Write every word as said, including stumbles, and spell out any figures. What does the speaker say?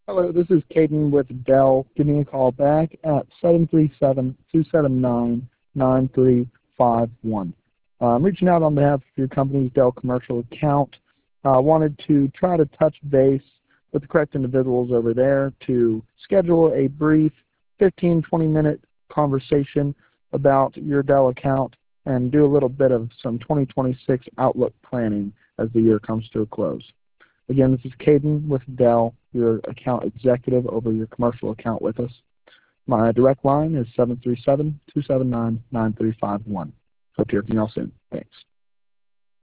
Hello, this is Caden with Dell. Give me a call back at seven three seven, two seven nine, nine three five one. Uh, I'm reaching out on behalf of your company's Dell commercial account. I uh, wanted to try to touch base with the correct individuals over there to schedule a brief fifteen, twenty minute conversation about your Dell account and do a little bit of some twenty twenty-six Outlook planning as the year comes to a close. Again, this is Caden with Dell, your account executive over your commercial account with us. My direct line is seven three seven, two seven nine, nine three five one. Hope to hear from you all soon. Thanks.